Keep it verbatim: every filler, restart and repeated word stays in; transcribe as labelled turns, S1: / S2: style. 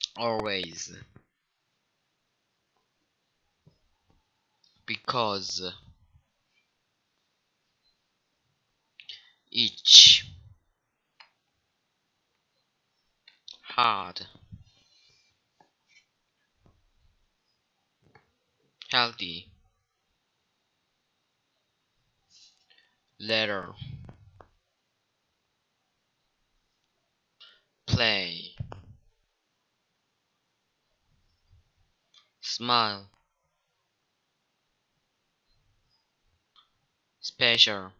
S1: always, because, each, hard, healthy, letter, play, smile, special,